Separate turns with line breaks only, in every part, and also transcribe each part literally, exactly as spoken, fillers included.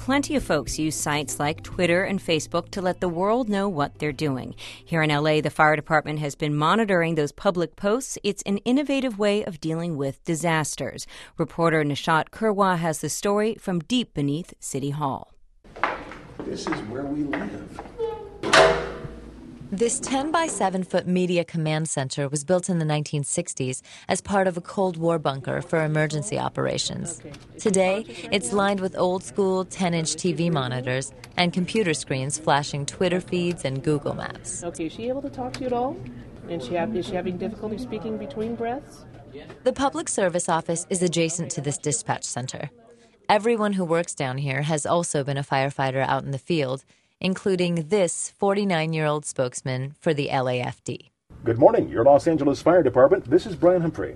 plenty of folks use sites like Twitter and Facebook to let the world know what they're doing. Here in L A, the fire department has been monitoring those public posts. It's an innovative way of dealing with disasters. Reporter Nishat Kurwa has the story from deep beneath City Hall.
This is where we live.
This ten by seven foot media command center was built in the nineteen sixties as part of a Cold War bunker for emergency operations. Today, it's lined with old-school ten inch T V monitors and computer screens flashing Twitter feeds and Google Maps.
Okay, is she able to talk to you at all? And she have, is she having difficulty speaking between breaths?
The Public Service Office is adjacent to this dispatch center. Everyone who works down here has also been a firefighter out in the field, including this forty-nine-year-old spokesman for the L A F D.
Good morning, your Los Angeles Fire Department. This is Brian Humphrey.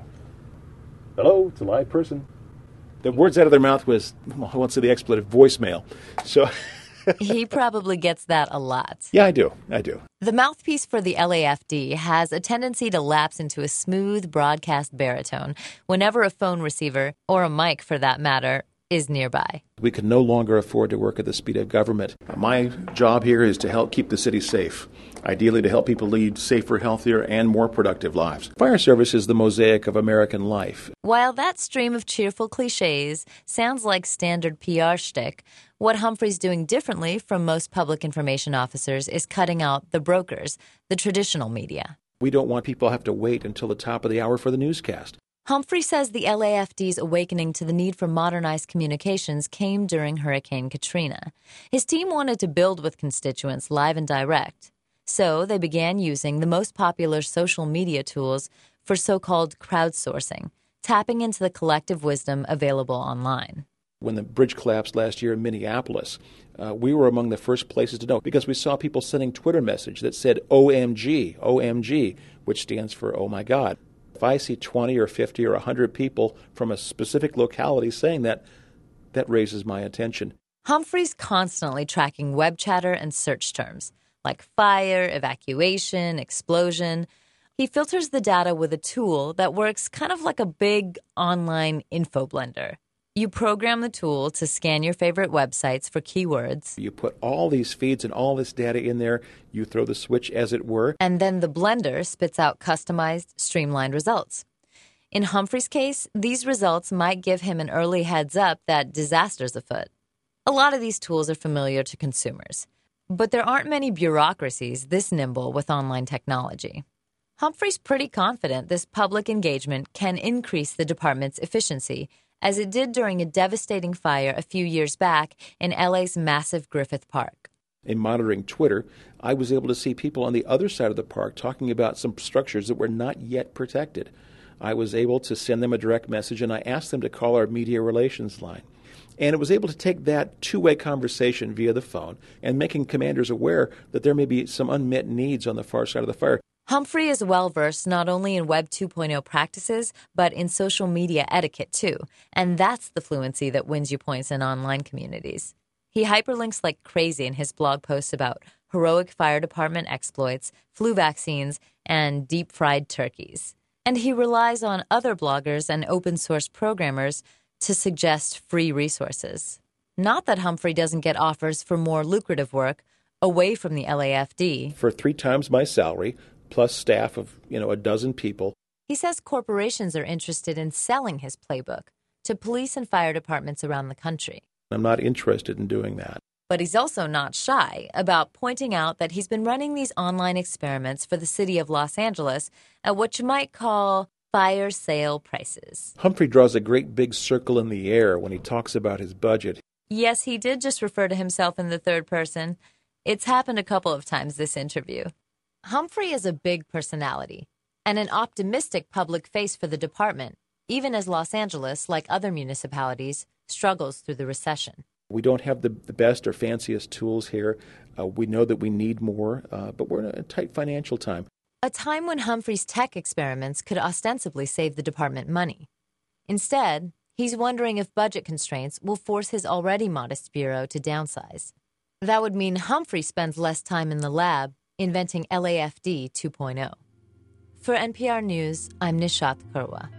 Hello, it's a live person.
The words out of their mouth was, well, I won't say the expletive, voicemail. So
he probably gets that a lot.
Yeah, I do. I do.
The mouthpiece for the L A F D has a tendency to lapse into a smooth broadcast baritone whenever a phone receiver, or a mic for that matter, is nearby.
We can no longer afford to work at the speed of government. My job here is to help keep the city safe, ideally to help people lead safer, healthier, and more productive lives. Fire service is the mosaic of American life.
While that stream of cheerful cliches sounds like standard P R shtick, what Humphrey's doing differently from most public information officers is cutting out the brokers, the traditional media.
We don't want people to have to wait until the top of the hour for the newscast.
Humphrey says the L A F D's awakening to the need for modernized communications came during Hurricane Katrina. His team wanted to build with constituents live and direct, so they began using the most popular social media tools for so-called crowdsourcing, tapping into the collective wisdom available online.
When the bridge collapsed last year in Minneapolis, uh, we were among the first places to know because we saw people sending Twitter message that said O M G, O M G, which stands for oh my God. If I see twenty or fifty or one hundred people from a specific locality saying that, that raises my attention.
Humphrey's constantly tracking web chatter and search terms like fire, evacuation, explosion. He filters the data with a tool that works kind of like a big online info blender. You program the tool to scan your favorite websites for keywords.
You put all these feeds and all this data in there. You throw the switch, as it were.
And then the blender spits out customized, streamlined results. In Humphrey's case, these results might give him an early heads up that disaster's afoot. A lot of these tools are familiar to consumers, but there aren't many bureaucracies this nimble with online technology. Humphrey's pretty confident this public engagement can increase the department's efficiency, as it did during a devastating fire a few years back in L A's massive Griffith Park.
In monitoring Twitter, I was able to see people on the other side of the park talking about some structures that were not yet protected. I was able to send them a direct message, and I asked them to call our media relations line. And it was able to take that two-way conversation via the phone and making commanders aware that there may be some unmet needs on the far side of the fire.
Humphrey is well-versed not only in Web two point oh practices, but in social media etiquette, too. And that's the fluency that wins you points in online communities. He hyperlinks like crazy in his blog posts about heroic fire department exploits, flu vaccines, and deep-fried turkeys. And he relies on other bloggers and open-source programmers to suggest free resources. Not that Humphrey doesn't get offers for more lucrative work away from the L A F D.
For three times my salary, plus staff of, you know, a dozen people.
He says corporations are interested in selling his playbook to police and fire departments around the country.
I'm not interested in doing that.
But he's also not shy about pointing out that he's been running these online experiments for the city of Los Angeles at what you might call fire sale prices.
Humphrey draws a great big circle in the air when he talks about his budget.
Yes, he did just refer to himself in the third person. It's happened a couple of times this interview. Humphrey is a big personality and an optimistic public face for the department, even as Los Angeles, like other municipalities, struggles through the recession.
We don't have the, the best or fanciest tools here. Uh, we know that we need more, uh, but we're in a tight financial time.
A time when Humphrey's tech experiments could ostensibly save the department money. Instead, he's wondering if budget constraints will force his already modest bureau to downsize. That would mean Humphrey spends less time in the lab inventing L A F D two point oh. For N P R News, I'm Nishat Kurwa.